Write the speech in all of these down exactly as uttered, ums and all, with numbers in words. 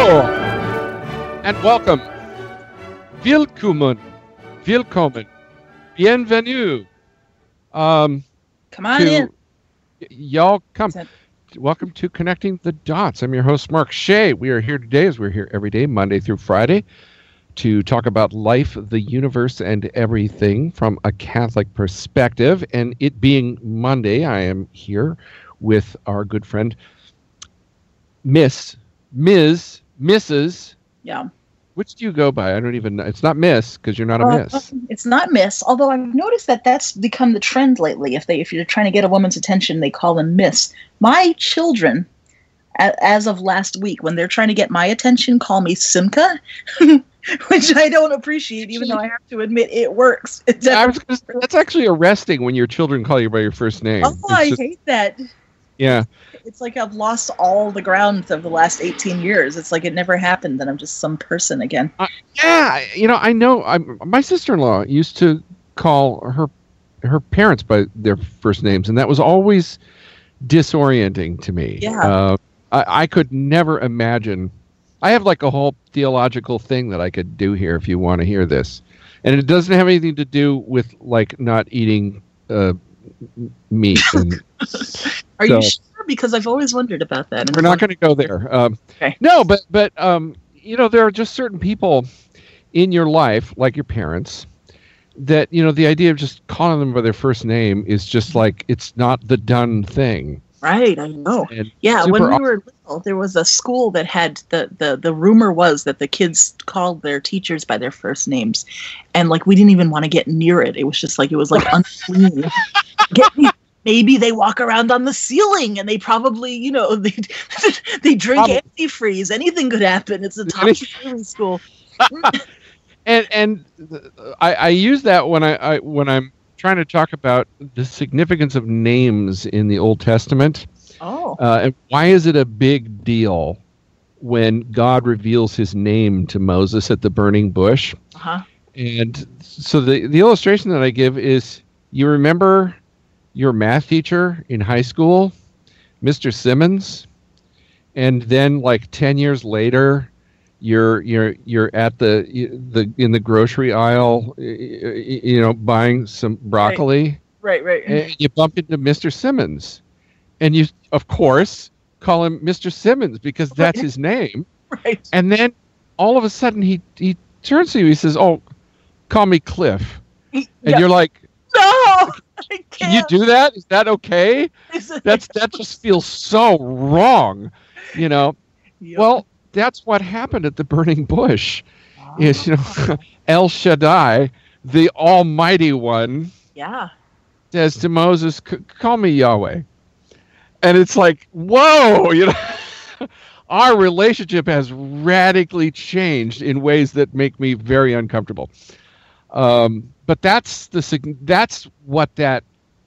Hello and welcome. Willkommen. Willkommen. Bienvenue. Um, come on to, in. Y- y'all come. Welcome to Connecting the Dots. I'm your host, Mark Shea. We are here today, as we're here every day, Monday through Friday, to talk about life, the universe, and everything from a Catholic perspective. And it being Monday, I am here with our good friend, Miss, Miz, Missus Yeah. Which do you go by? I don't even know. It's not Miss, because you're not a Uh, Miss. It's not Miss, although I've noticed that that's become the trend lately. If they, if you're trying to get a woman's attention, they call them Miss. My children, a- as of last week, when they're trying to get my attention, call me Simka, which I don't appreciate, even though I have to admit it works. It Yeah, I was definitely gonna say, that's actually arresting when your children call you by your first name. Oh, It's I just- hate that. yeah. It's like I've lost all the ground of the last eighteen years. It's like it never happened, and I'm just some person again. Yeah, you know, I know. I, my sister-in-law used to call her her parents by their first names, and that was always disorienting to me. Yeah. Uh, I, I could never imagine. I have like a whole theological thing that I could do here if you want to hear this, and it doesn't have anything to do with like not eating uh, meat. And Are so, you sure? Because I've always wondered about that. and we're not going to go there. Um, Okay. No, but but um, you know, there are just certain people in your life, like your parents, that, you know, the idea of just calling them by their first name is just like, it's not the done thing. Right, I know. And Yeah, super when we aw- were little, there was a school that had the, the the rumor was that the kids called their teachers by their first names, and like we didn't even want to get near it. It was just like it was like unclean. Get me. Maybe they walk around on the ceiling, and they probably, you know, they they drink Probably. antifreeze. Anything could happen. It's a top secret school. and and th- I, I use that when I, I when I'm trying to talk about the significance of names in the Old Testament. Oh, Uh, and why is it a big deal when God reveals his name to Moses at the burning bush? uh-huh. And so the, the illustration that I give is, you remember your math teacher in high school, Mister Simmons? And then like ten years later, you're you're you're at the the in the grocery aisle, y- y- you know, buying some broccoli. Right, right. And you bump into Mister Simmons, and you, of course, call him Mister Simmons because that's Right. his name. Right. And then all of a sudden he he turns to you. He says, "Oh, call me Cliff." And Yeah. you're like, No, I can't. "Can you do that? Is that okay?" That's that just feels so wrong, you know. Yep. Well, that's what happened at the burning bush. Is, you know, El Shaddai, the Almighty One, Yeah. says to Moses, "C- call me Yahweh." And it's like, whoa, you know, our relationship has radically changed in ways that make me very uncomfortable. Um, but that's the sig- that's what that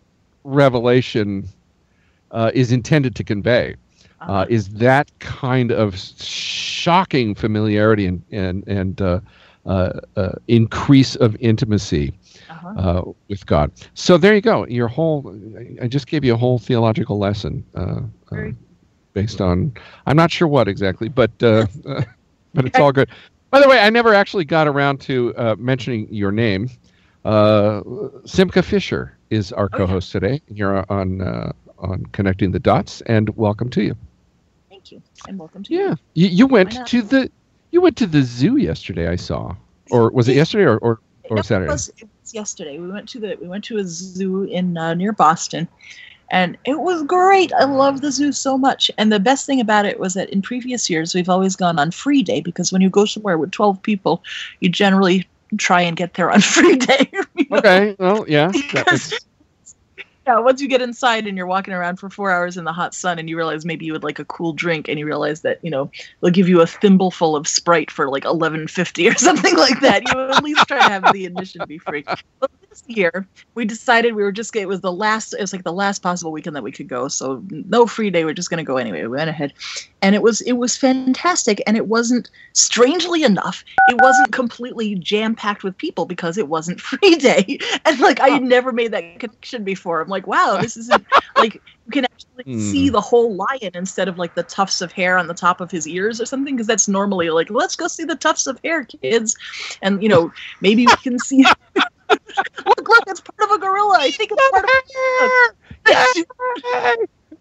revelation uh, is intended to convey, uh, Uh-huh. is that kind of shocking familiarity and and and uh, uh, uh, increase of intimacy Uh-huh. uh, with God. So there you go. Your whole, I just gave you a whole theological lesson uh, uh, Very- based on, I'm not sure what exactly, but uh, uh, but it's all good. By the way, I never actually got around to uh, mentioning your name. Uh, Simka Fisher is our Oh, co-host today. You're on uh, on Connecting the Dots, and welcome to you. Thank you, and welcome to Yeah, you. you, you went Why not? to the you went to the zoo yesterday. I saw, or was it yesterday or or, or No, Saturday? It was, it was yesterday. We went to the we went to a zoo in uh, near Boston, and it was great. I love the zoo so much. And the best thing about it was that in previous years we've always gone on free day, because when you go somewhere with twelve people, you generally try and get there on free day. you know? Okay, well, yeah. that Because makes- yeah, once you get inside and you're walking around for four hours in the hot sun, and you realize maybe you would like a cool drink, and you realize that, you know, they'll give you a thimbleful of Sprite for like eleven fifty or something like that. You at least try to have the admission be free. But this year, we decided we were just, it was the last, it was like the last possible weekend that we could go. So no free day. We're just going to go anyway. We went ahead and it was, it was fantastic. And it wasn't, strangely enough, it wasn't completely jam packed with people because it wasn't free day. And like, I had never made that connection before. I'm like, wow, this isn't like, you can actually mm. see the whole lion instead of like the tufts of hair on the top of his ears or something. Cause that's normally like, let's go see the tufts of hair, kids. And you know, maybe we can see, look, look, it's part of a gorilla. I think it's part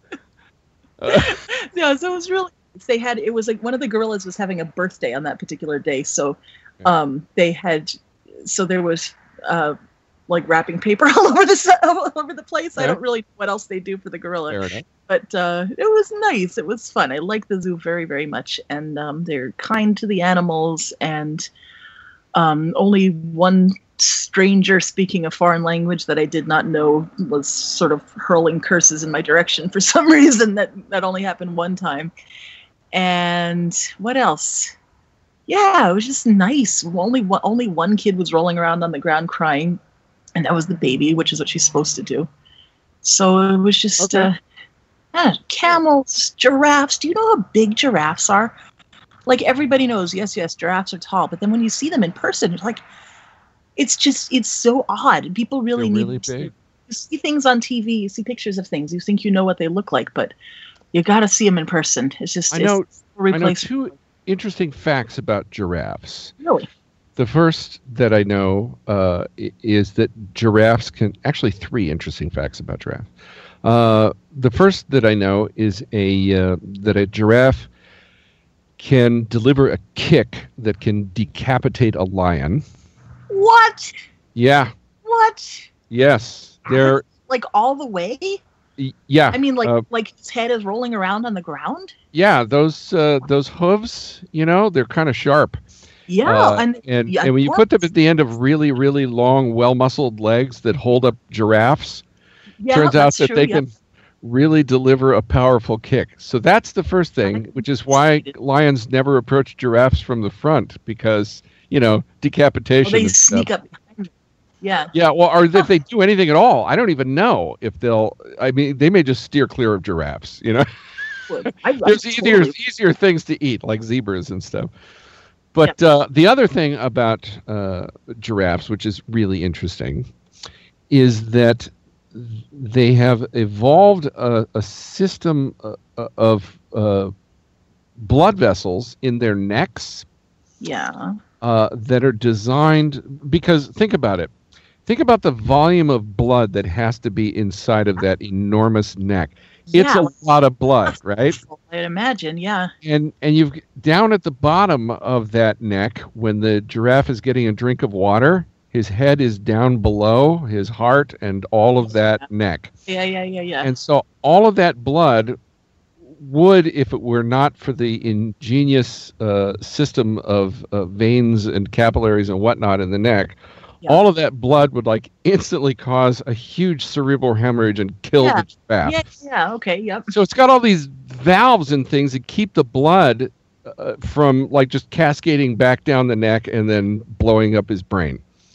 of a yeah, so it was really, they had, it was like one of the gorillas was having a birthday on that particular day. So um, they had, so there was uh, like wrapping paper all over the, all over the place. Yeah. I don't really know what else they do for the gorilla. But uh, it was nice. It was fun. I like the zoo very, very much. And um, they're kind to the animals. And um, only one stranger speaking a foreign language that I did not know was sort of hurling curses in my direction for some reason. That, that only happened one time. And what else? Yeah, it was just nice. Only one, only one kid was rolling around on the ground crying. And that was the baby, which is what she's supposed to do. So it was just... Okay. Uh, Yeah, camels, giraffes. Do you know how big giraffes are? Like everybody knows, yes, yes, giraffes are tall. But then when you see them in person, it's like, it's just, it's so odd. People really They're need really to big. You see things on T V, you see pictures of things, you think you know what they look like, but you got to see them in person. It's just, I know, it's I know two interesting facts about giraffes. Really? The first that I know uh, is that giraffes can, actually three interesting facts about giraffes. Uh, the first that I know is a uh, that a giraffe can deliver a kick that can decapitate a lion. What? Yeah. What? Yes. They're like all the way? Y- yeah. I mean, like uh, like his head is rolling around on the ground? Yeah, those uh, those hooves, you know, they're kind of sharp. Yeah, uh, and and, yeah, and when you put them at the end of really, really long, well-muscled legs that hold up giraffes, yeah, turns out that true, they yeah. can really deliver a powerful kick. So that's the first thing, which is why lions never approach giraffes from the front, because, you know, decapitation. Well, they and sneak stuff. up behind you. Yeah. Yeah, well, or if they do anything at all, I don't even know if they'll. I mean, they may just steer clear of giraffes. You know, I, I there's easier totally. easier things to eat, like zebras and stuff. But uh, the other thing about uh, giraffes, which is really interesting, is that they have evolved a, a system uh, of uh, blood vessels in their necks. Yeah. Uh, that are designed, because think about it. Think about the volume of blood that has to be inside of that enormous neck. It's Yeah. a lot of blood, right? I'd imagine, yeah. And and you've down at the bottom of that neck, when the giraffe is getting a drink of water, his head is down below his heart and all of that neck. Yeah, yeah, yeah, yeah. And so all of that blood would, if it were not for the ingenious uh, system of uh, veins and capillaries and whatnot in the neck, Yeah. all of that blood would like instantly cause a huge cerebral hemorrhage and kill Yeah. the giraffe. yeah, yeah, okay, yep. So it's got all these valves and things that keep the blood uh, from like just cascading back down the neck and then blowing up his brain.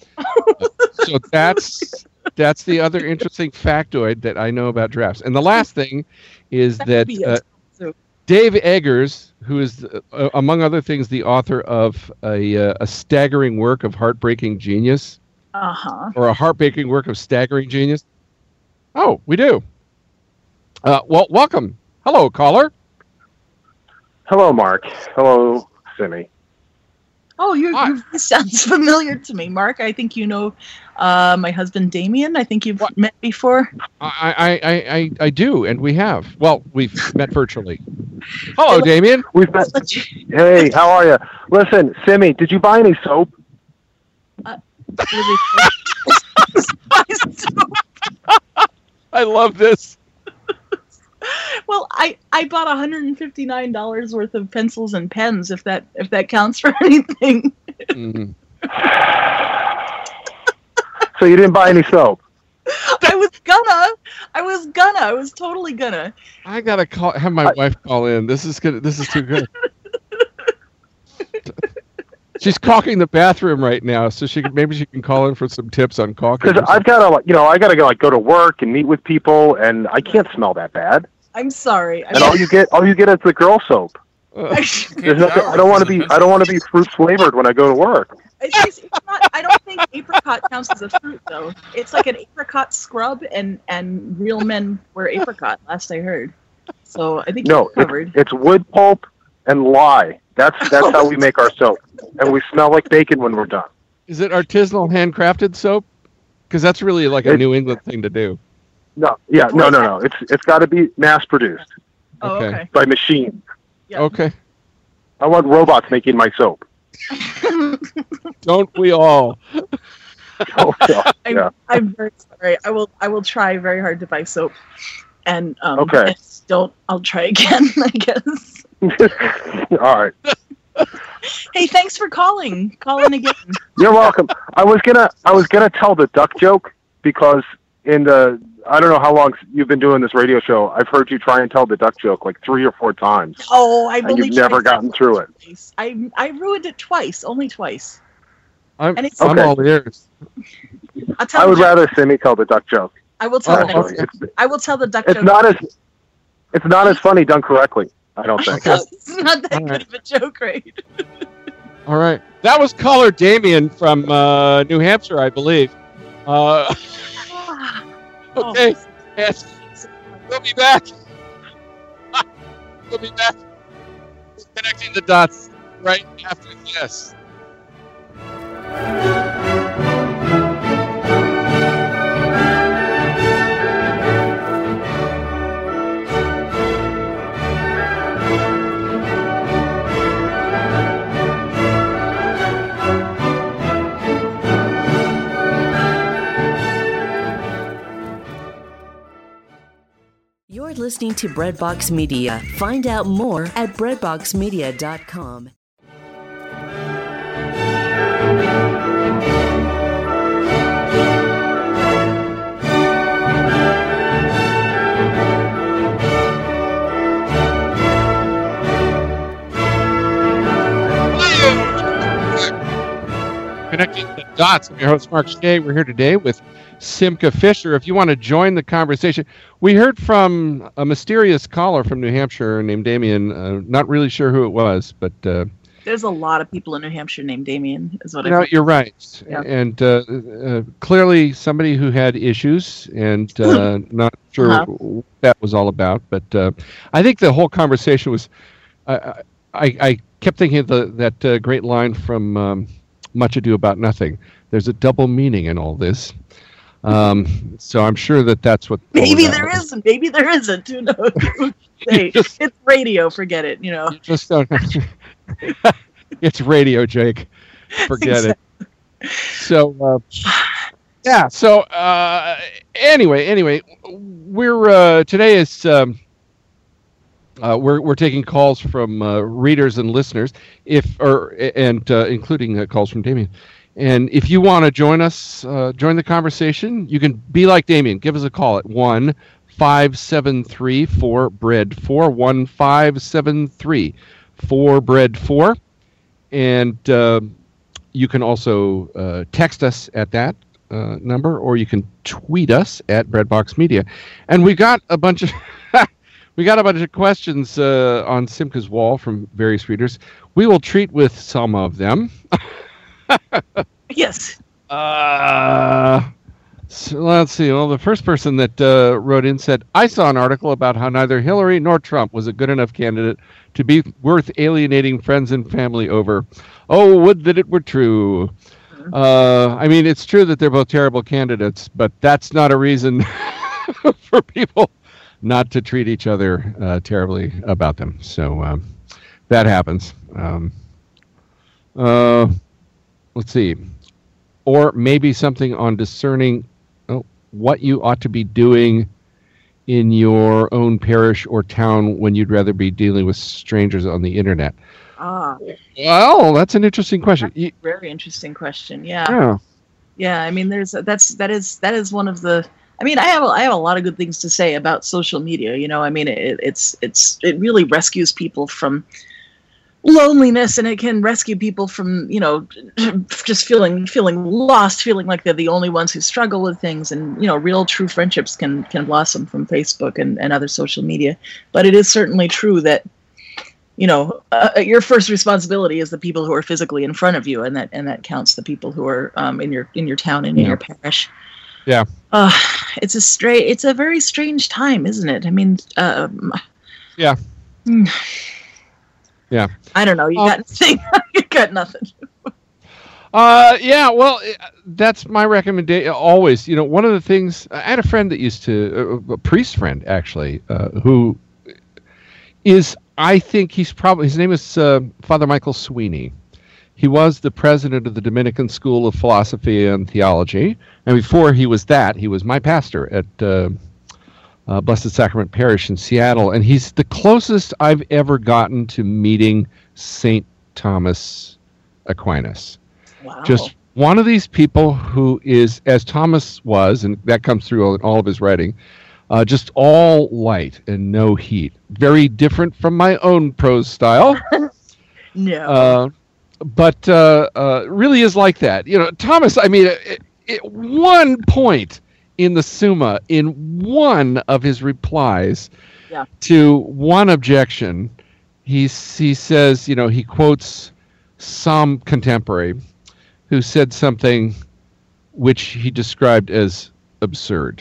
So that's that's the other interesting factoid that I know about giraffes. And the last thing is That that would be uh, it. So- Dave Eggers, who is, uh, among other things, the author of a, uh, a staggering work of heartbreaking genius, Uh-huh. or a heartbreaking work of staggering genius. Oh, we do. Uh, well, welcome. Hello, caller. Hello, Mark. Hello, Simi. Oh, your, Hi. your voice sounds familiar to me, Mark. I think you know uh, my husband, Damien. I think you've What? met before. I, I, I, I, I do, and we have. Well, we've met virtually. Hello, Damien. We've met. Let you- Hey, how are you? Listen, Simi, did you buy any soap? I love this. Well, I, I bought one hundred fifty-nine dollars worth of pencils and pens, if that if that counts for anything. Mhm. So you didn't buy any soap? I was gonna. I was gonna. I was totally gonna. I gotta call. Have my I- wife call in. This is good. This is too good. She's caulking the bathroom right now, so she could, maybe she can call in for some tips on caulking. Because I've got to, you know, I got to go like go to work and meet with people, and I can't smell that bad. I'm sorry. I and all you get, all you get is the girl soap. Uh, There's nothing, I don't want to be, I don't want to be fruit flavored when I go to work. It's, it's not, I don't think apricot counts as a fruit, though. It's like an apricot scrub, and, and real men wear apricot, last I heard. So I think no, you're covered. It's, it's wood pulp and lye. That's that's how we make our soap, and we smell like bacon when we're done. Is it artisanal, handcrafted soap? Because that's really like a It's, New England thing to do. No, yeah, no, no, no. It's it's got to be mass produced. Oh, Okay. okay. By machine. Yeah. Okay. I want robots making my soap. Don't we all? Oh, yeah. I'm, yeah. I'm very sorry. I will I will try very hard to buy soap, and um, Okay. if don't I'll try again. I guess. All right. Hey, thanks for calling. Calling again. You're welcome. I was gonna I was gonna tell the duck joke because in the I don't know how long you've been doing this radio show. I've heard you try and tell the duck joke like three or four times. Oh, I've and only you've never tried gotten through it. twice. I I ruined it twice, only twice. I'm, And it's- I'm Okay. all ears. I'll tell I the would duck- rather Simi tell the duck joke. I will tell Oh, the next. okay. It's, I will tell the duck it's joke. not as it's not as funny done correctly. I don't think. It's not that All good right. of a joke, right? All right. That was caller Damien from uh, New Hampshire, I believe. Uh, okay. Yes. We'll be back. We'll be back. Connecting the dots right after this. You're listening to Breadbox Media. Find out more at breadbox media dot com. Connecting the dots. I'm your host, Mark Shea. We're here today with Simca Fisher. If you want to join the conversation, we heard from a mysterious caller from New Hampshire named Damien. Uh, not really sure who it was, but uh, There's a lot of people in New Hampshire named Damien, is what I no, think. you're right. Yeah. And uh, uh, clearly somebody who had issues, and uh, not sure Uh-huh. what that was all about. But uh, I think the whole conversation was. I I, I kept thinking of the, that uh, great line from um, Much Ado About Nothing. There's a double meaning in all this. Um, so I'm sure that that's what. all Maybe of that there was. isn't. Maybe there isn't. Who knows? Hey, Just- it's radio. Forget it. You know. You just don't. It's radio, Jake. Forget it. So, uh, yeah. So, uh, anyway, anyway, we're uh, today is um, uh, we're we're taking calls from uh, readers and listeners, if or and uh, including uh, calls from Damien. And if you want to join us, uh, join the conversation, you can be like Damien. Give us a call at one five seven three four bread four one five seven three four bread four. And uh, you can also uh, text us at that uh, number, or you can tweet us at Breadbox Media. And we got a bunch of we got a bunch of questions uh, on Simca's wall from various readers. We will treat with some of them. Yes. Uh, so let's see. Well, the first person that uh, wrote in said, I saw an article about how neither Hillary nor Trump was a good enough candidate to be worth alienating friends and family over. Oh, would that it were true. Uh, I mean, it's true that they're both terrible candidates, but that's not a reason for people not to treat each other uh, terribly about them. So um, that happens. Um, uh, let's see. Or maybe something on discerning oh, what you ought to be doing in your own parish or town when you'd rather be dealing with strangers on the internet. Ah, Well, that's an interesting question. You- very interesting question. Yeah. yeah. Yeah. I mean, there's that's that is that is one of the. I mean, I have a, I have a lot of good things to say about social media. You know, I mean, it, it's it's it really rescues people from. loneliness, and it can rescue people from, you know, just feeling feeling lost, feeling like they're the only ones who struggle with things. And, you know, real true friendships can can blossom from Facebook and, and other social media. But it is certainly true that, you know, uh, your first responsibility is the people who are physically in front of you, and that and that counts the people who are um, in your in your town and in yeah. your parish. Yeah, uh, it's a straight. It's a very strange time, isn't it? I mean, um, yeah, yeah. I don't know. You um, got nothing. You got nothing. Uh, yeah. Well, that's my recommendation. Always, you know, one of the things I had a friend that used to a priest friend actually, uh, who is. I think he's probably, his name is uh, Father Michael Sweeney. He was the president of the Dominican School of Philosophy and Theology. And before he was that, he was my pastor at uh, uh, Blessed Sacrament Parish in Seattle. And he's the closest I've ever gotten to meeting Saint Thomas Aquinas. Wow. Just one of these people who is, as Thomas was, and that comes through in all of his writing, Uh, just all light and no heat. Very different from my own prose style. No. Uh, but uh, uh, really is like that. You know, Thomas, I mean, at, at one point in the Summa, in one of his replies yeah. to one objection, he, he says, you know, he quotes some contemporary who said something which he described as absurd.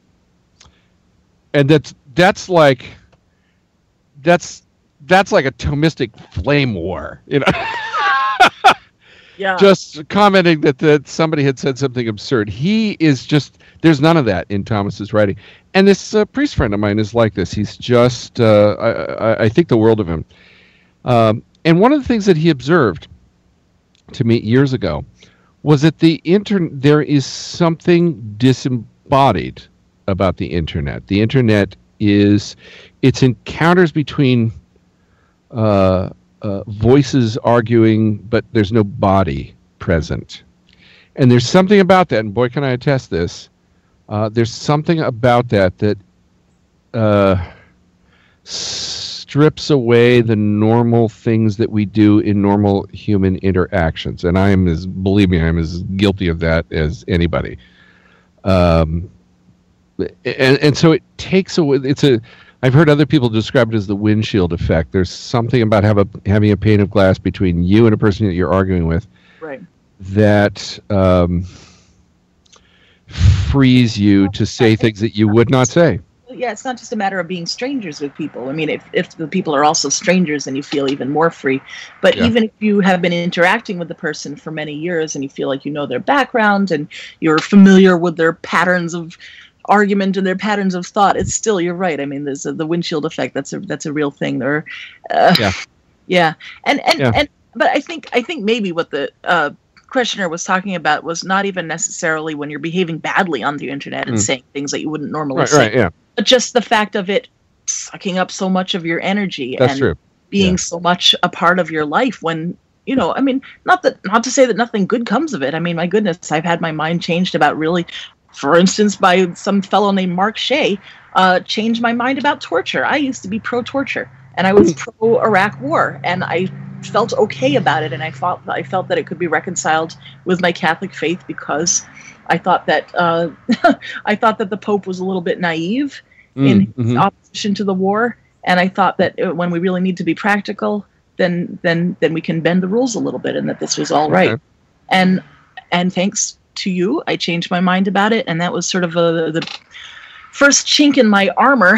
And that's that's like that's that's like a Thomistic flame war, you know. Yeah. Just commenting that, that somebody had said something absurd. He is just there's none of that in Thomas's writing. And this uh, priest friend of mine is like this. He's just uh, I, I, I think the world of him. Um, and one of the things that he observed to me years ago was that the inter- there is something disembodied about the internet. The internet is it's encounters between uh, uh, voices arguing, but there's no body present. And there's something about that, and boy, can I attest this. Uh, there's something about that that uh, strips away the normal things that we do in normal human interactions. And I am as, believe me, I'm as guilty of that as anybody. Um, And, and so it takes away, it's a, I've heard other people describe it as the windshield effect. There's something about have a, having a pane of glass between you and a person that you're arguing with Right. that um, frees you to say things that you would not say. Yeah, it's not just a matter of being strangers with people. I mean, if, if the people are also strangers, then you feel even more free. But Yeah. even if you have been interacting with the person for many years and you feel like you know their background and you're familiar with their patterns of argument and their patterns of thought, it's still, you're right. I mean, there's a, the windshield effect. That's a that's a real thing. There, uh, Yeah. yeah, and and Yeah. and but I think I think maybe what the uh, questioner was talking about was not even necessarily when you're behaving badly on the internet and Mm. saying things that you wouldn't normally Right, say, right, yeah. but just the fact of it sucking up so much of your energy That's and true. being Yeah. so much a part of your life when. You know, I mean, not that, not to say that nothing good comes of it. I mean, my goodness, I've had my mind changed about really, for instance, by some fellow named Mark Shea, uh, changed my mind about torture. I used to be pro-torture, and I was pro-Iraq war, and I felt okay about it, and I thought I felt that it could be reconciled with my Catholic faith because I thought that uh, I thought that the Pope was a little bit naive Mm, in his mhm. opposition to the war, and I thought that uh, when we really need to be practical, then then then we can bend the rules a little bit, and that this was all right. Okay. And and thanks to you, I changed my mind about it, and that was sort of a, the first chink in my armor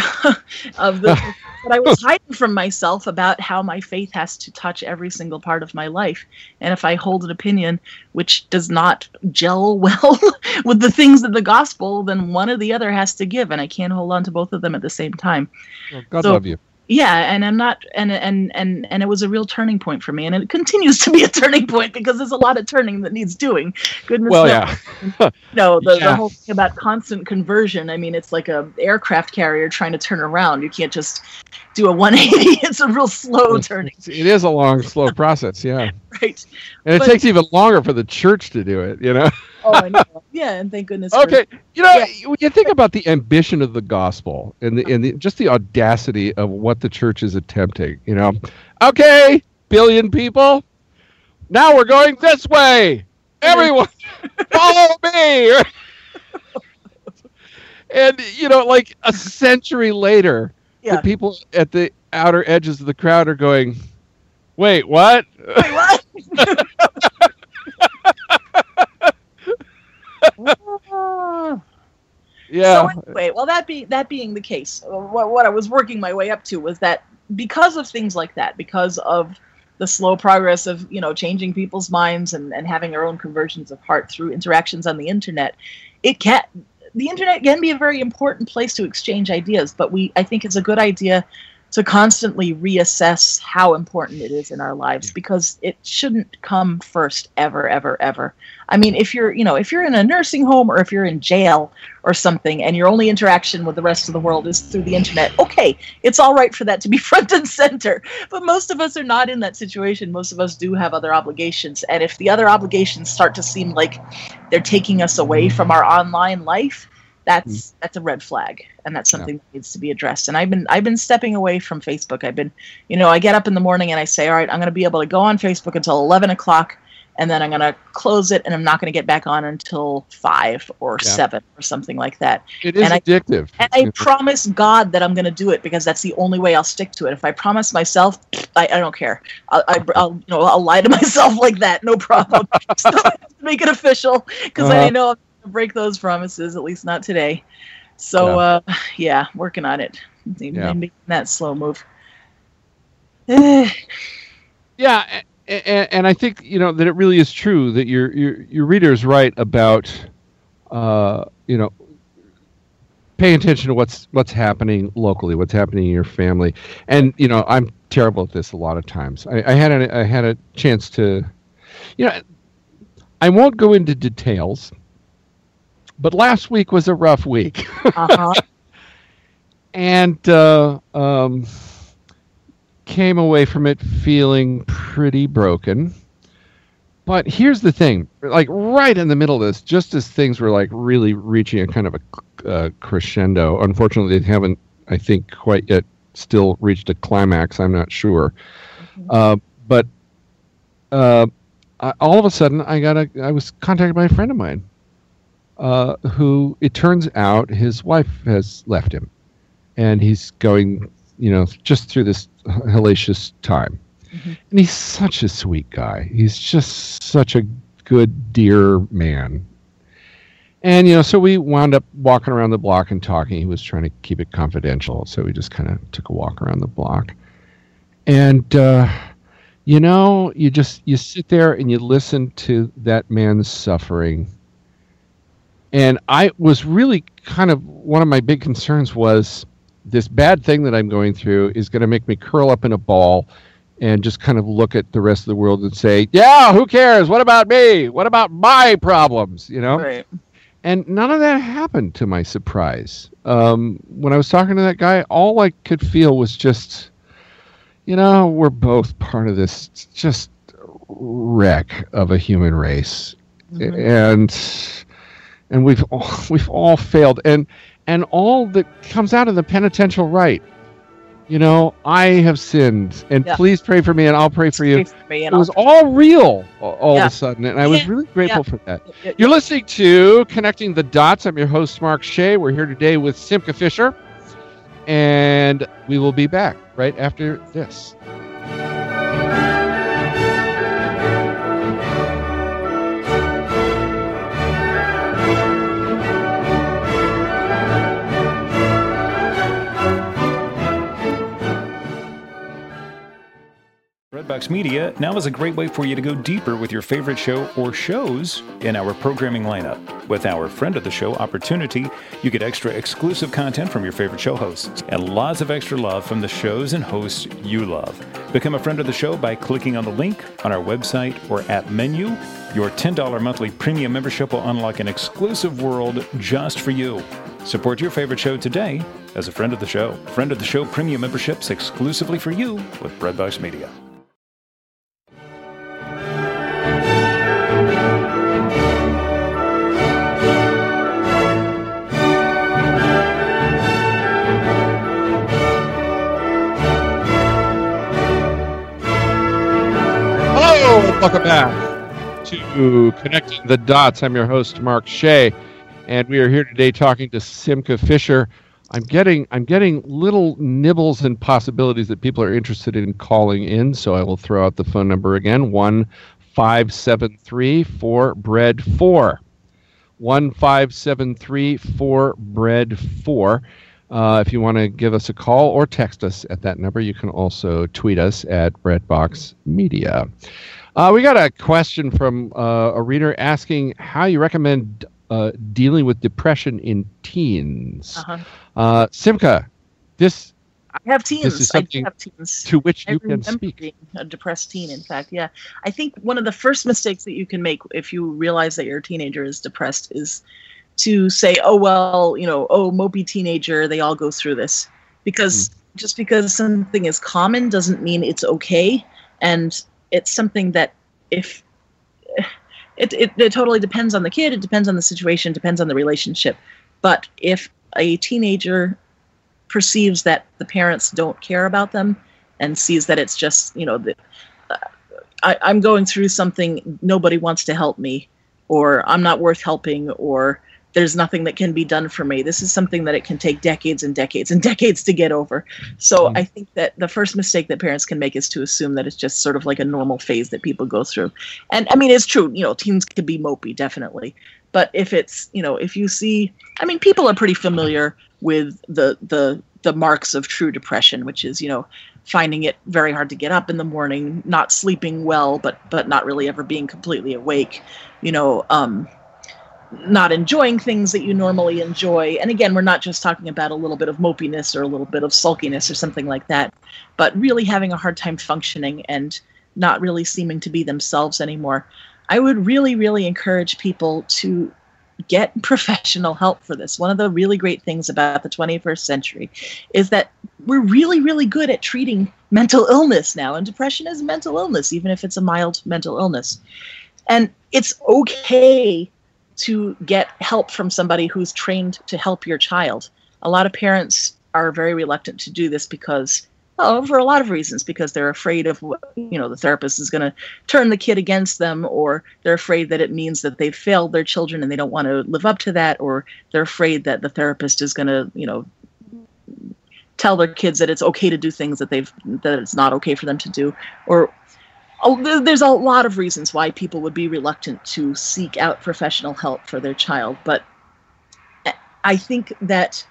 of the that I was hiding from myself about how my faith has to touch every single part of my life. And if I hold an opinion which does not gel well with the things of the gospel, then one or the other has to give, and I can't hold on to both of them at the same time. Well, God So- love you. Yeah, and I'm not, and and and and it was a real turning point for me, and it continues to be a turning point because there's a lot of turning that needs doing. Goodness Well, knows. yeah. No, the, Yeah. the whole thing about constant conversion. I mean, it's like a aircraft carrier trying to turn around. You can't just do a one eighty. It's a real slow turning, It is a long, slow process, yeah. right? And it But- takes even longer for the church to do it, you know? Oh, I know. Yeah, and thank goodness. for- Okay, you know, Yeah. when you think about the ambition of the gospel and the, and the, just the audacity of what the church is attempting, you know, okay, billion people. Now we're going this way. Everyone, follow me. And, you know, like a century later, Yeah. the people at the outer edges of the crowd are going, wait, what? Wait, what? Yeah. So anyway, well, that be that being the case, what, what I was working my way up to was that because of things like that, because of the slow progress of, you know, changing people's minds and, and having our own conversions of heart through interactions on the internet, it can the internet can be a very important place to exchange ideas, but we I think it's a good idea to constantly reassess how important it is in our lives, because it shouldn't come first ever, ever, ever. I mean, if you're, you know, if you're in a nursing home or if you're in jail or something and your only interaction with the rest of the world is through the internet, okay, it's all right for that to be front and center. But most of us are not in that situation. Most of us do have other obligations. And if the other obligations start to seem like they're taking us away from our online life, that's that's a red flag, and that's something yeah. that needs to be addressed. And I've been I've been stepping away from Facebook. I've been, you know, I get up in the morning and I say, all right, I'm going to be able to go on Facebook until eleven o'clock, and then I'm going to close it, and I'm not going to get back on until five or yeah. seven or something like that. It is and addictive. I, and I promise God that I'm going to do it, because that's the only way I'll stick to it. If I promise myself, I, I don't care. I'll, I, I'll you know I'll lie to myself like that, no problem. So I have to make it official, because uh-huh. I know I'm break those promises, at least not today. So yeah, uh, yeah working on it. Yeah. Making that slow move. yeah, and, and I think, you know, that it really is true that your your your reader is right about uh, you know, paying attention to what's what's happening locally, what's happening in your family. And, you know, I'm terrible at this a lot of times. I, I had a I had a chance to, you know, I won't go into details, but last week was a rough week. uh-huh. And uh, um, came away from it feeling pretty broken. But here's the thing. Like right in the middle of this, just as things were like really reaching a kind of a uh, crescendo, unfortunately they haven't, I think, quite yet still reached a climax. I'm not sure. Mm-hmm. Uh, but uh, I, all of a sudden I got a, I was contacted by a friend of mine. Uh, who, it turns out, his wife has left him, and he's going, you know, just through this hellacious time. Mm-hmm. And he's such a sweet guy. He's just such a good, dear man. And, you know, so we wound up walking around the block and talking. He was trying to keep it confidential, so we just kind of took a walk around the block. And, uh, you know, you just, you sit there and you listen to that man's suffering. And I was really kind of, one of my big concerns was this bad thing that I'm going through is going to make me curl up in a ball and just kind of look at the rest of the world and say, yeah, who cares? What about me? What about my problems? You know? Right. And none of that happened, to my surprise. Um, when I was talking to that guy, all I could feel was just, you know, we're both part of this just wreck of a human race. Mm-hmm. And... And we've all, we've all failed, and and all that comes out of the penitential rite. You know, I have sinned, and yeah. please pray for me, and I'll pray for you. For me it was all real all yeah. of a sudden, and I was really grateful yeah. for that. Yeah. Yeah. You're listening to Connecting the Dots. I'm your host, Mark Shea. We're here today with Simca Fisher, and we will be back right after this. Redbox Media now is a great way for you to go deeper with your favorite show or shows in our programming lineup. With our Friend of the Show opportunity, you get extra exclusive content from your favorite show hosts and lots of extra love from the shows and hosts you love. Become a friend of the show by clicking on the link on our website or app menu. Your ten dollars monthly premium membership will unlock an exclusive world just for you. Support your favorite show today as a friend of the show. Friend of the Show premium memberships exclusively for you with Redbox Media. Welcome back to Connecting the Dots. I'm your host, Mark Shea, and we are here today talking to Simca Fisher. I'm getting I'm getting little nibbles and possibilities that people are interested in calling in, so I will throw out the phone number again, one five seven three four bread four. one five seven three four bread four. Uh, if you want to give us a call or text us at that number, you can also tweet us at Breadbox Media. Uh, we got a question from uh, a reader asking how you recommend uh, dealing with depression in teens. Uh-huh. Uh, Simca, this I have teens. This is something I have teens. to which I you can remember speak. being a depressed teen, in fact, yeah. I think one of the first mistakes that you can make if you realize that your teenager is depressed is to say, oh, well, you know, oh, mopey teenager, they all go through this. Because mm. just because something is common doesn't mean it's okay. And it's something that if it, it, it totally depends on the kid, it depends on the situation, depends on the relationship. But if a teenager perceives that the parents don't care about them and sees that it's just, you know, the, uh, I, I'm going through something, nobody wants to help me, or I'm not worth helping, or there's nothing that can be done for me. This is something that it can take decades and decades and decades to get over. So mm. I think that the first mistake that parents can make is to assume that it's just sort of like a normal phase that people go through. And I mean, it's true, you know, teens could be mopey, definitely. But if it's, you know, if you see, I mean, people are pretty familiar with the the the marks of true depression, which is, you know, finding it very hard to get up in the morning, not sleeping well, but but not really ever being completely awake, you know, um, not enjoying things that you normally enjoy. And again, we're not just talking about a little bit of mopiness or a little bit of sulkiness or something like that, but really having a hard time functioning and not really seeming to be themselves anymore. I would really, really encourage people to get professional help for this. One of the really great things about the twenty-first century is that we're really, really good at treating mental illness now. And depression is mental illness, even if it's a mild mental illness. And it's okay to get help from somebody who's trained to help your child. A lot of parents are very reluctant to do this because, well, for a lot of reasons, because they're afraid of what, you know, the therapist is going to turn the kid against them, or they're afraid that it means that they've failed their children and they don't want to live up to that, or they're afraid that the therapist is going to, you know, tell their kids that it's okay to do things that they've, that it's not okay for them to do, or oh, there's a lot of reasons why people would be reluctant to seek out professional help for their child. But I think that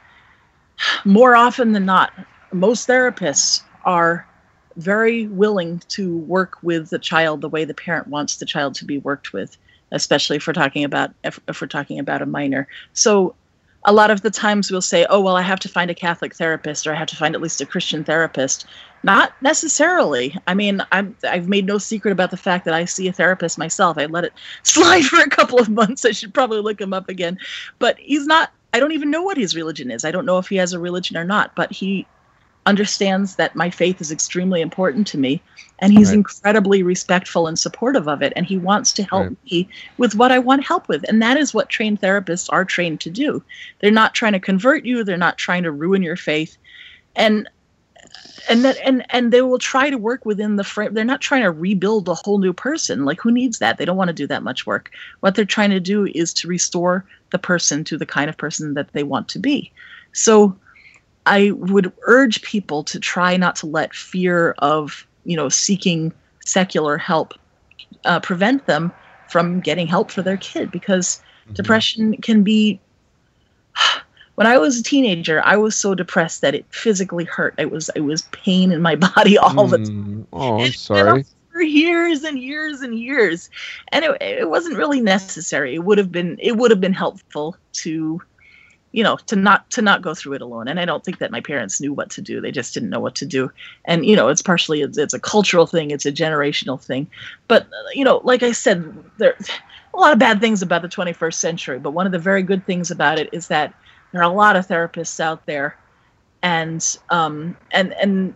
more often than not, most therapists are very willing to work with the child the way the parent wants the child to be worked with, especially if we're talking about if, if we're talking about a minor. So a lot of the times we'll say, oh, well, I have to find a Catholic therapist, or I have to find at least a Christian therapist. Not necessarily. I mean, I'm, I've made no secret about the fact that I see a therapist myself. I let it slide for a couple of months. I should probably look him up again. But he's not, I don't even know what his religion is. I don't know if he has a religion or not, but he understands that my faith is extremely important to me, and he's right. incredibly respectful and supportive of it, and he wants to help right. me with what I want help with. And that is what trained therapists are trained to do. They're not trying to convert you, they're not trying to ruin your faith, and and that and and they will try to work within the frame. They're not trying to rebuild a whole new person. Like, who needs that? They don't want to do that much work. What they're trying to do is to restore the person to the kind of person that they want to be. So I would urge people to try not to let fear of, you know, seeking secular help uh, prevent them from getting help for their kid, because mm-hmm. depression can be. When I was a teenager, I was so depressed that it physically hurt. It was it was pain in my body all mm. the time. Oh, I'm sorry. For years and years and years, and it it wasn't really necessary. It would have been it would have been helpful to. you know, to not to not go through it alone. And I don't think that my parents knew what to do. They just didn't know what to do. And, you know, it's partially, it's, it's a cultural thing. It's a generational thing. But, you know, like I said, there are a lot of bad things about the twenty-first century. But one of the very good things about it is that there are a lot of therapists out there. And, um, and, and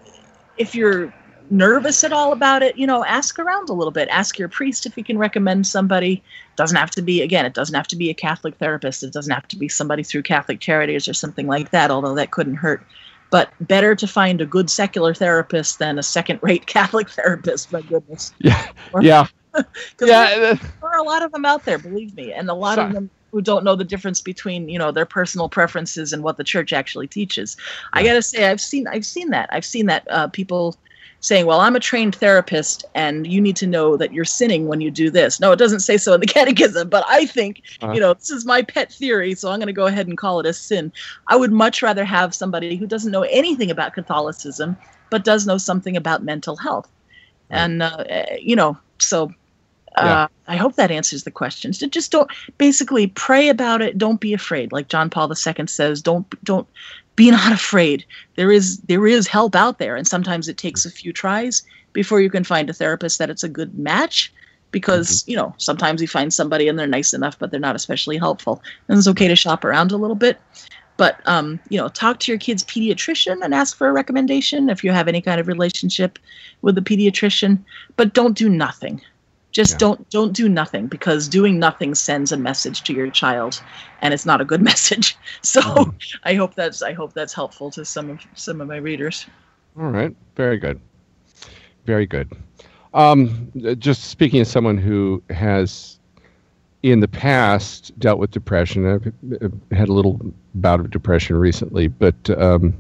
if you're nervous at all about it, you know, ask around a little bit. Ask your priest if he can recommend somebody. Doesn't have to be, again, it doesn't have to be a Catholic therapist. It doesn't have to be somebody through Catholic Charities or something like that, although that couldn't hurt. but better to find a good secular therapist than a second-rate Catholic therapist. My goodness. Yeah. Or, yeah. yeah. There, there are a lot of them out there, believe me, and a lot so, of them who don't know the difference between, you know, their personal preferences and what the church actually teaches. Yeah. I got to say, I've seen, I've seen that. I've seen that uh, people saying, well, I'm a trained therapist and you need to know that you're sinning when you do this. No, it doesn't say so in the catechism, but I think, uh, you know, this is my pet theory, so I'm going to go ahead and call it a sin. I would much rather have somebody who doesn't know anything about Catholicism, but does know something about mental health. Right. And, uh, you know, so uh, yeah. I hope that answers the questions. Just don't, basically pray about it. Don't be afraid. Like John Paul the Second says, don't, don't, be not afraid. There is there is help out there, and sometimes it takes a few tries before you can find a therapist that it's a good match, because, mm-hmm. you know, sometimes you find somebody and they're nice enough, but they're not especially helpful. And it's okay to shop around a little bit. But, um, you know, talk to your kid's pediatrician and ask for a recommendation if you have any kind of relationship with the pediatrician. But don't do nothing. Just yeah. don't don't do nothing, because doing nothing sends a message to your child, and it's not a good message. So mm. I hope that's I hope that's helpful to some of some of my readers. All right, very good, very good. Um, just speaking as someone who has, in the past, dealt with depression. I've had a little bout of depression recently, but um,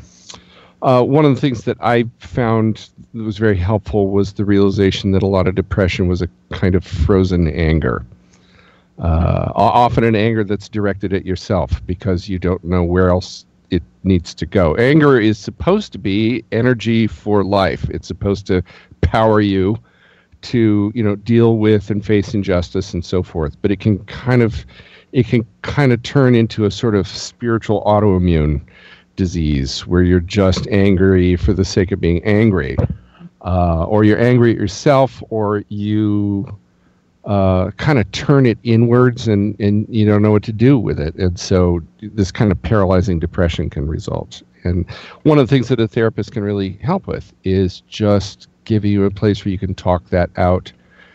uh, one of the things that I found that was very helpful was the realization that a lot of depression was a kind of frozen anger. Uh, often an anger that's directed at yourself because you don't know where else it needs to go. Anger is supposed to be energy for life. It's supposed to power you to, you know, deal with and face injustice and so forth. But it can kind of, it can kind of turn into a sort of spiritual autoimmune disease where you're just angry for the sake of being angry. Uh, or you're angry at yourself, or you uh, kind of turn it inwards and, and you don't know what to do with it. And so this kind of paralyzing depression can result. And one of the things that a therapist can really help with is just give you a place where you can talk that out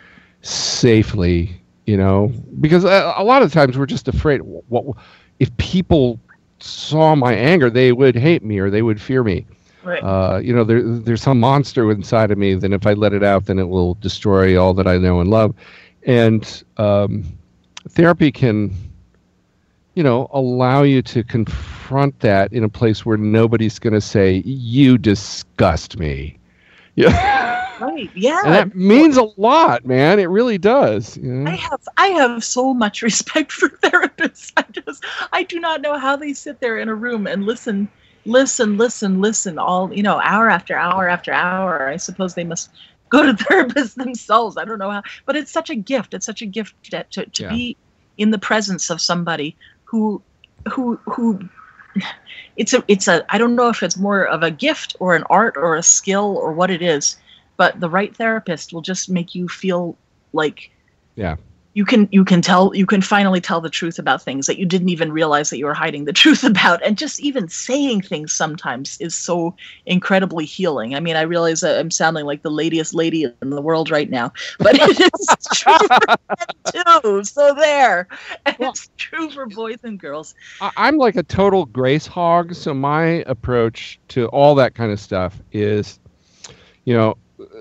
safely, you know, because a, a lot of times we're just afraid, what if people saw my anger, they would hate me or they would fear me. Right. Uh, you know, there, there's some monster inside of me, then if I let it out, then it will destroy all that I know and love. And um, therapy can, you know, allow you to confront that in a place where nobody's going to say, you disgust me. Yeah. Right. Yeah. And that means a lot, man. It really does. You know? I have I have so much respect for therapists. I just I do not know how they sit there in a room and listen Listen, listen, listen, all, you know, hour after hour after hour. I suppose they must go to therapists themselves. I don't know how, but it's such a gift. It's such a gift that to, to yeah. be in the presence of somebody who, who, who, it's a, it's a, I don't know if it's more of a gift or an art or a skill or what it is, but the right therapist will just make you feel like, yeah. You can you can tell you can finally tell the truth about things that you didn't even realize that you were hiding the truth about, and just even saying things sometimes is so incredibly healing. I mean, I realize that I'm sounding like the ladiest lady in the world right now, but it is true for men too. So there, and well, it's true for boys and girls. I'm like a total grace hog, so my approach to all that kind of stuff is, you know,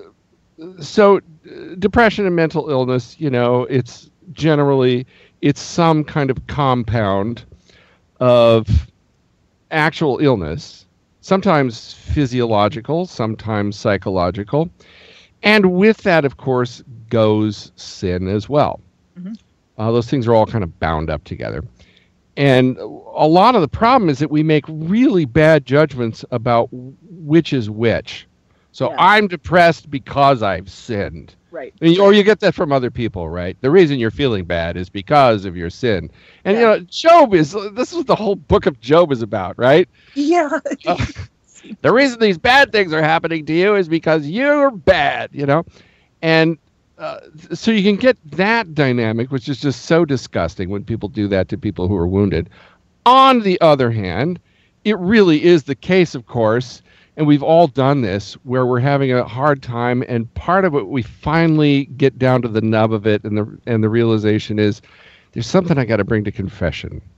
so. Depression and mental illness, you know, it's generally, it's some kind of compound of actual illness, sometimes physiological, sometimes psychological. And with that, of course, goes sin as well. Mm-hmm. Uh, those things are all kind of bound up together. And a lot of the problem is that we make really bad judgments about which is which. So yeah. I'm depressed because I've sinned. Right. Or you get that from other people, right? The reason you're feeling bad is because of your sin. And, yeah. you know, Job is, this is what the whole book of Job is about, right? Yeah. uh, the reason these bad things are happening to you is because you're bad, you know? And uh, so you can get that dynamic, which is just so disgusting when people do that to people who are wounded. On the other hand, it really is the case, of course, and we've all done this, where we're having a hard time, and part of it, we finally get down to the nub of it, and the and the realization is, there's something I got to bring to confession.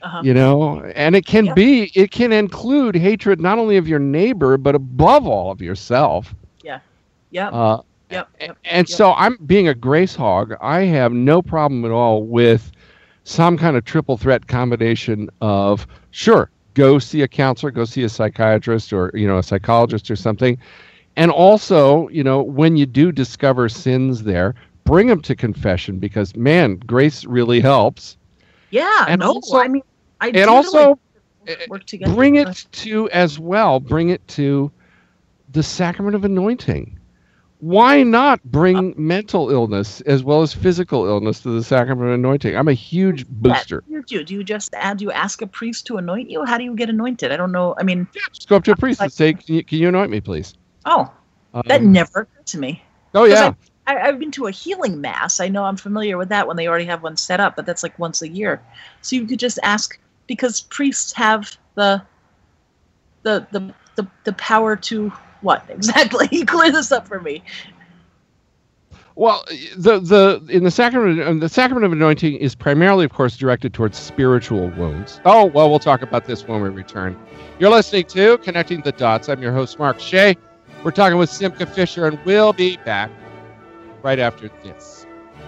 Uh-huh. You know, and it can Yep. be, it can include hatred not only of your neighbor, but above all of yourself. Yeah. Yep. Uh, Yep. Yep. and Yep. so I'm being a grace hog. I have no problem at all with some kind of triple threat combination of, sure, go see a counselor, go see a psychiatrist or, you know, a psychologist or something. And also, you know, when you do discover sins there, bring them to confession because, man, grace really helps. Yeah. and no, also- I mean, I And also, work together. bring it to, as well, bring it to the sacrament of anointing. Why not bring mental illness as well as physical illness to the sacrament of anointing? I'm a huge booster. You do. Do you just add? Do you ask a priest to anoint you? How do you get anointed? I don't know. I mean, Just go up to a priest and say, can you, can you anoint me, please? oh, that Um, never occurred to me. Oh, yeah. I, I've been to a healing mass. I know I'm familiar with that when they already have one set up, but that's like once a year. So you could just ask because priests have the the the the, the power to what exactly? Clear this up for me. Well, the the in the sacrament uh, the sacrament of anointing is primarily, of course, directed towards spiritual wounds. Oh, well, we'll talk about this when we return. You're listening to Connecting the Dots. I'm your host, Mark Shea. We're talking with Simca Fisher, and we'll be back right after this.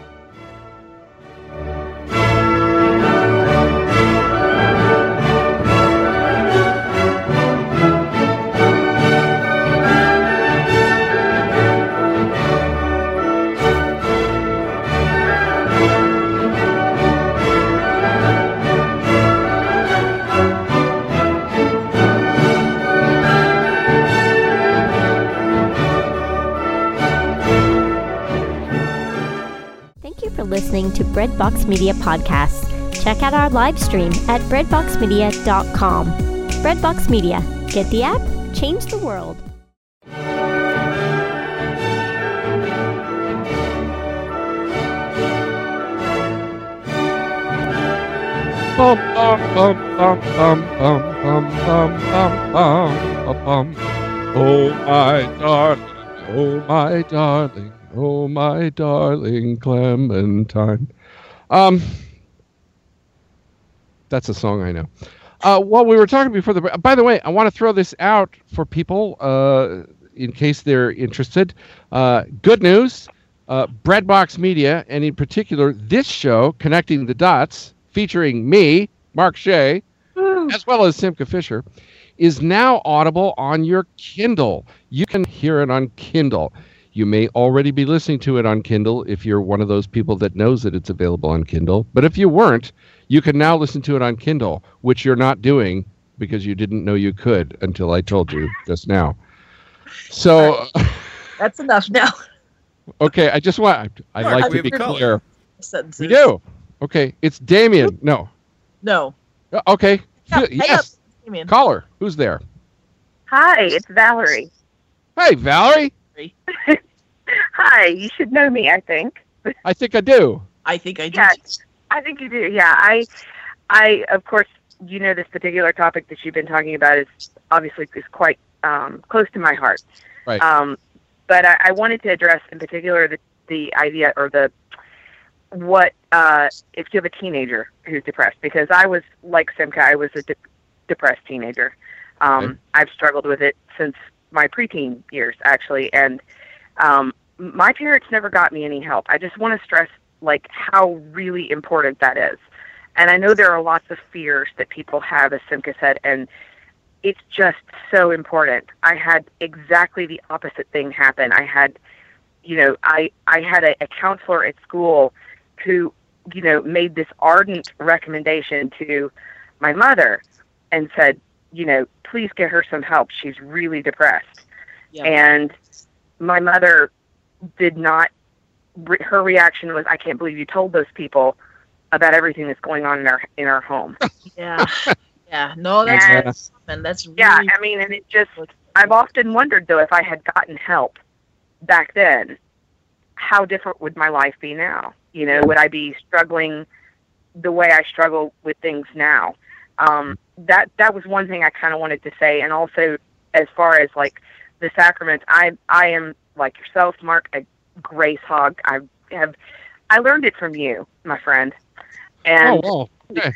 Thank you for listening to Breadbox Media Podcasts. Check out our live stream at breadbox media dot com. Breadbox Media. Get the app? Change the world. Bum, bum, bum, bum, bum, bum, bum, bum, bum, bum, bum. Oh, my darling, oh, my darling, oh, my darling Clementine. Um, that's a song I know. Uh, well, we were talking before the. By the way, I want to throw this out for people uh, in case they're interested. Uh, good news: uh, Breadbox Media, and in particular this show, Connecting the Dots, featuring me, Mark Shea, as well as Simca Fisher, is now audible on your Kindle. You can hear it on Kindle. You may already be listening to it on Kindle if you're one of those people that knows that it's available on Kindle. But if you weren't, you can now listen to it on Kindle, which you're not doing because you didn't know you could until I told you just now. So, That's enough now. okay, I just want, I'd Sure, like I to be figured- clear. Sentences. We do. Okay, it's Damien. No. No. Uh, Okay. Yeah, hang Yes. up, Damien. Caller. Who's there? Hi, it's Valerie. Hey, Valerie. Hi, you should know me, I think. I think I do. I think I do. Yeah, I think you do. Yeah, I, I of course, you know, this particular topic that you've been talking about is obviously is quite um, close to my heart. Right. Um, but I, I wanted to address in particular the the idea or the what uh, if you have a teenager who's depressed, because I was like Simca, I was a de- depressed teenager. Um, Okay. I've struggled with it since my preteen years, actually, and um, my parents never got me any help. I just want to stress like how really important that is. And I know there are lots of fears that people have, as Simca said, and it's just so important. I had exactly the opposite thing happen. I had, you know, I, I had a, a counselor at school who, you know, made this ardent recommendation to my mother and said, you know, please get her some help. She's really depressed. Yeah. And my mother did not, re- her reaction was, I can't believe you told those people about everything that's going on in our, in our home. Yeah. Yeah. No, that's And- that's and that's really Yeah, I mean, and it just, I've often wondered, though, if I had gotten help back then, how different would my life be now? You know, would I be struggling the way I struggle with things now? Um, that that was one thing I kind of wanted to say. And also, as far as, like, the sacraments, I I am, like yourself, Mark, a grace hog. I have, I learned it from you, my friend. And oh, well, Okay.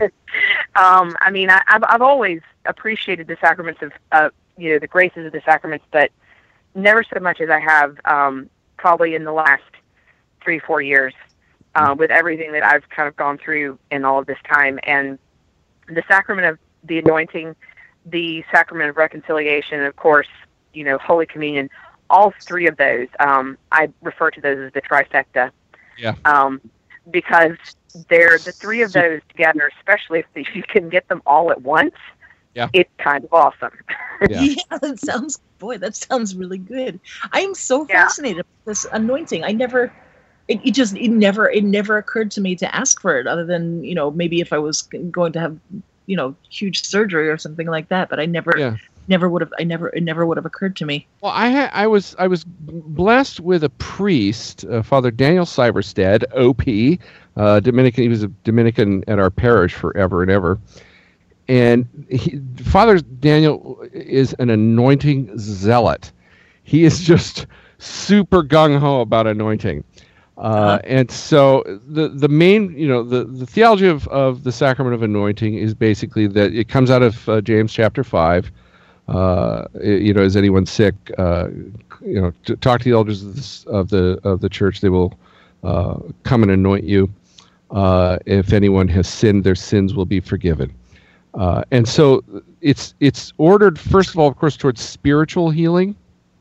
um, I mean, I, I've I've always appreciated the sacraments of, uh, you know, the graces of the sacraments, but never so much as I have um, probably in the last three, four years uh, with everything that I've kind of gone through in all of this time. And the sacrament of the anointing, the sacrament of reconciliation, and of course, you know, Holy Communion, all three of those, um, I refer to those as the trifecta. Yeah. Um, because they're the three of those together, especially if you can get them all at once. Yeah. It's kind of awesome. Yeah. Yeah, that sounds, boy, that sounds really good. I am so Yeah. fascinated with this anointing. I never, it, it just, it never, it never occurred to me to ask for it other than, you know, maybe if I was going to have, you know, huge surgery or something like that, but I never, Yeah. never would have, I never, it never would have occurred to me. Well, I ha- I was I was blessed with a priest, uh, Father Daniel Syverstead, O P, uh, Dominican. He was a Dominican at our parish forever and ever. And he, Father Daniel is an anointing zealot. He is just super gung-ho about anointing. Uh, uh-huh. And so the the main, you know, the, the theology of, of the sacrament of anointing is basically that it comes out of uh, James chapter five. Uh, you know, is anyone sick? Uh, you know, to talk to the elders of, this, of the of the church. They will uh, come and anoint you. Uh, if anyone has sinned, their sins will be forgiven. Uh, and so it's it's ordered, first of all, of course, towards spiritual healing.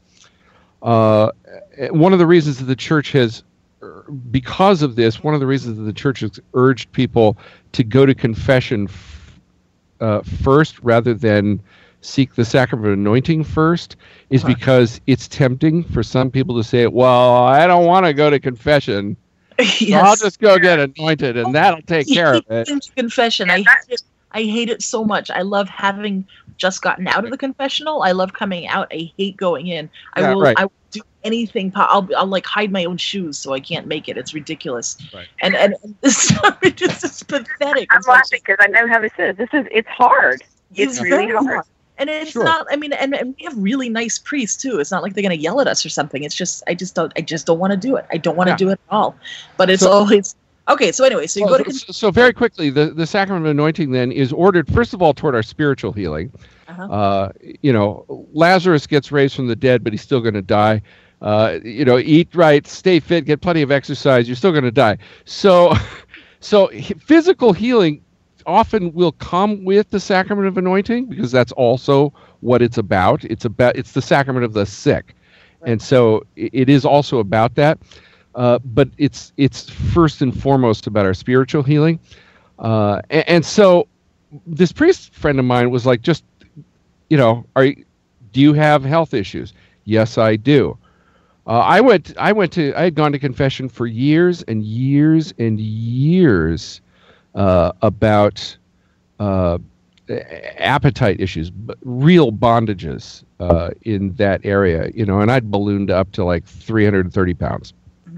Uh, one of the reasons that the church has, because of this, one of the reasons that the church has urged people to go to confession f- uh, first rather than seek the sacrament of anointing first is Huh. because it's tempting for some people to say, well, I don't want to go to confession. Yes. So I'll just go get anointed and that'll take care of it. Into confession. Yeah, I that- hate it. I hate it so much. I love having just gotten out of the confessional. I love coming out. I hate going in. I Yeah, will. right. I will do anything. po- I'll. I'll like hide my own shoes so I can't make it. It's ridiculous. Right. And and, and this it's just pathetic. I'm It's like- laughing because I know how this is. This is it's hard. It's It's really very hard. hard. And it's Sure. not. I mean, and, and we have really nice priests too. It's not like they're going to yell at us or something. It's just. I just don't. I just don't want to do it. I don't want to Yeah. do it at all. But it's So- always okay. So anyway, so you Well, go to. so, so very quickly, the, the sacrament of anointing then is ordered, first of all, toward our spiritual healing. Uh-huh. Uh, you know, Lazarus gets raised from the dead, but he's still going to die. Uh, you know, eat right, stay fit, get plenty of exercise. You're still going to die. So, so he- physical healing often will come with the sacrament of anointing because that's also what it's about. It's about it's the sacrament of the sick, and so it, it is also about that. Uh, but it's it's first and foremost about our spiritual healing. Uh, and, and so this priest friend of mine was like, just, you know, are you, do you have health issues? Yes, I do. Uh, I went I went to I had gone to confession for years and years and years uh, about uh, appetite issues, b- real bondages uh, in that area, you know, and I'd ballooned up to like three hundred thirty pounds.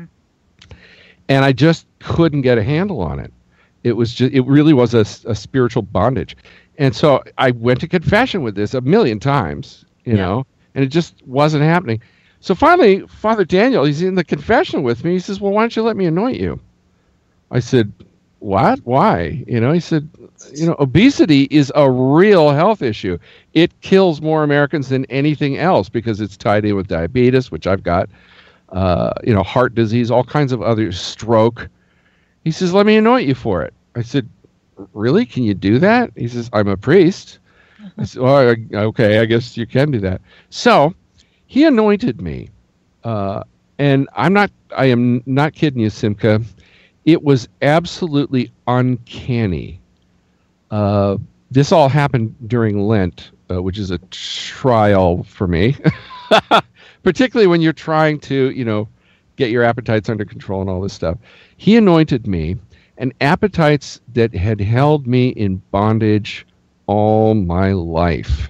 And I just couldn't get a handle on it. It was just, it really was a, a spiritual bondage. And so I went to confession with this a million times, you Yeah. know, and it just wasn't happening. So finally, Father Daniel, he's in the confessional with me. He says, well, why don't you let me anoint you? I said, what? Why? You know, he said, you know, obesity is a real health issue. It kills more Americans than anything else because it's tied in with diabetes, which I've got. Uh, you know, heart disease, all kinds of other, stroke. He says, let me anoint you for it. I said, really? Can you do that? He says, I'm a priest. I said, well, I- okay, I guess you can do that. So he anointed me. Uh, and I'm not, I am not kidding you, Simca. It was absolutely uncanny. Uh, this all happened during Lent, uh, which is a trial for me. Particularly when you're trying to, you know, get your appetites under control and all this stuff. He anointed me, and appetites that had held me in bondage all my life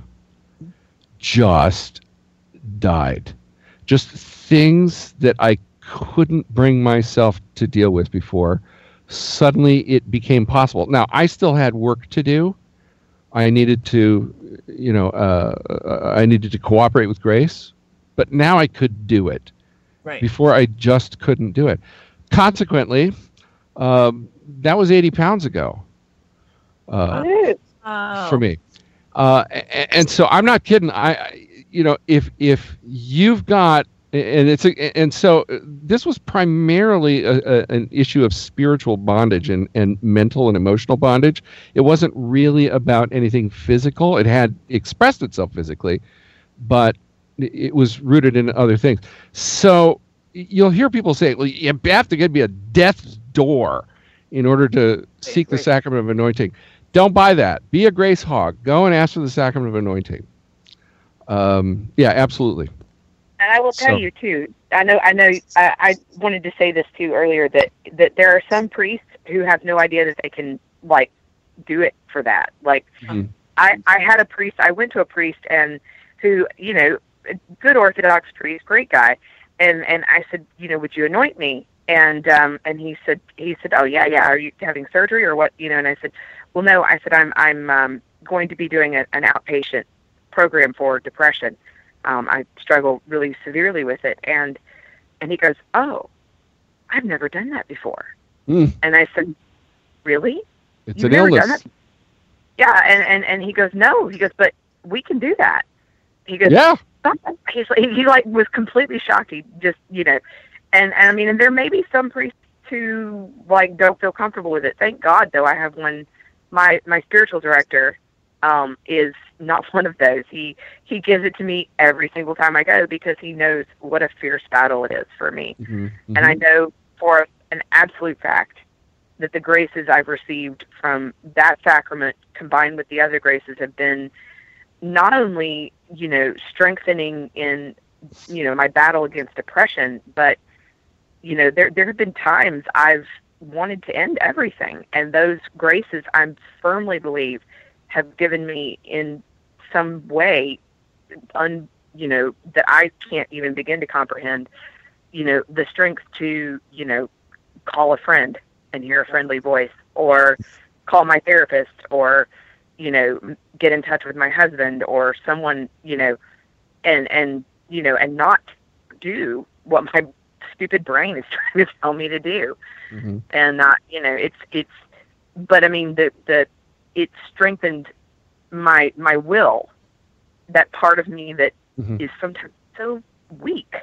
just died. Just things that I couldn't bring myself to deal with before. Suddenly it became possible. Now, I still had work to do. I needed to, you know, uh, I needed to cooperate with grace. But now I could do it. Right. Before I just couldn't do it. Consequently, um, that was eighty pounds ago. uh, Oh. for me. Uh, and, and so I'm not kidding. I, I, you know, if if you've got, and it's a, and so this was primarily a, a, an issue of spiritual bondage and, and mental and emotional bondage. It wasn't really about anything physical. It had expressed itself physically, but it was rooted in other things. So you'll hear people say, well, you have to be a death's door in order to seek the sacrament of anointing. Don't buy that. Be a grace hog. Go and ask for the sacrament of anointing. Um, yeah, absolutely. And I will tell So- you too. I know. I know. I, I wanted to say this too earlier that that there are some priests who have no idea that they can like do it for that. Like, Mhm. I I had a priest. I went to a priest and who you know, a good Orthodox priest, great guy, and and I said, you know, would you anoint me? And um and he said he said, oh yeah yeah. Are you having surgery or what? You know? And I said, well no. I said I'm I'm um, going to be doing a, an outpatient program for depression. Um, I struggle really severely with it. And and he goes, oh, I've never done that before. Mm. And I said, really? It's You've an never illness. done that? Yeah. And, and, and he goes, no. He goes, but we can do that. He goes, Yeah. he's like, he, he like was completely shocked. He just, you know, and, and I mean, and there may be some priests who like don't feel comfortable with it. Thank God, though, I have one. My my spiritual director um, is not one of those. He he gives it to me every single time I go because he knows what a fierce battle it is for me, Mhm, and I mhm. know for an absolute fact that the graces I've received from that sacrament combined with the other graces have been not only, you know, strengthening in, you know, my battle against depression, but, you know, there there have been times I've wanted to end everything. And those graces, I firmly believe, have given me in some way, un, you know, that I can't even begin to comprehend, you know, the strength to, you know, call a friend and hear a friendly voice, or call my therapist, or, you know, get in touch with my husband or someone, you know, and, and, you know, and not do what my stupid brain is trying to tell me to do. Mhm. And not, you know, it's, it's, but I mean, the, the, it strengthened my, my will, that part of me that Mhm. is sometimes so weak.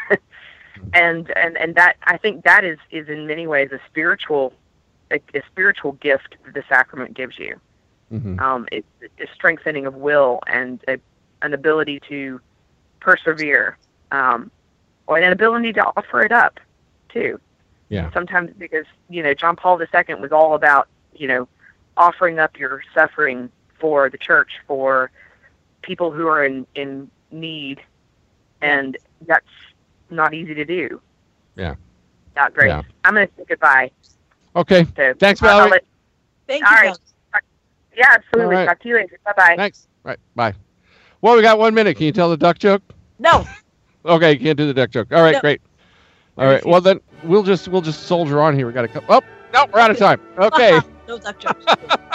and, and, and that, I think that is, is in many ways a spiritual, a, a spiritual gift that the sacrament gives you. Mhm. Um, it's a strengthening of will and a, an ability to persevere, um, or an ability to offer it up too. Yeah. Sometimes because, you know, John Paul the Second was all about, you know, offering up your suffering for the church, for people who are in, in need. And that's not easy to do. Yeah. Not great. Yeah. I'm going to say goodbye. Okay. So Thanks, I'll- I'll Valerie. let- Thank all you. right. Yeah, absolutely. All right. Talk to you later. Bye-bye. Thanks. Right. Bye. Well, we got one minute. Can you tell the duck joke? No. Okay, you can't do the duck joke. All right, No. great. All right. Well, then we'll just we'll just soldier on here. We got to come. Oh, no, we're out of time. Okay. No duck jokes.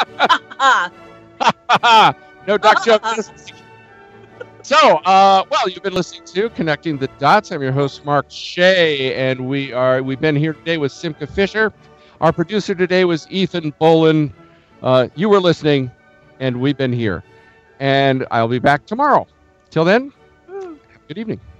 No duck joke. this week. So, uh, well, you've been listening to Connecting the Dots. I'm your host, Mark Shea, and we are we've been here today with Simca Fisher. Our producer today was Ethan Bolin. Uh, you were listening, and we've been here. And I'll be back tomorrow. Till then, have a good evening.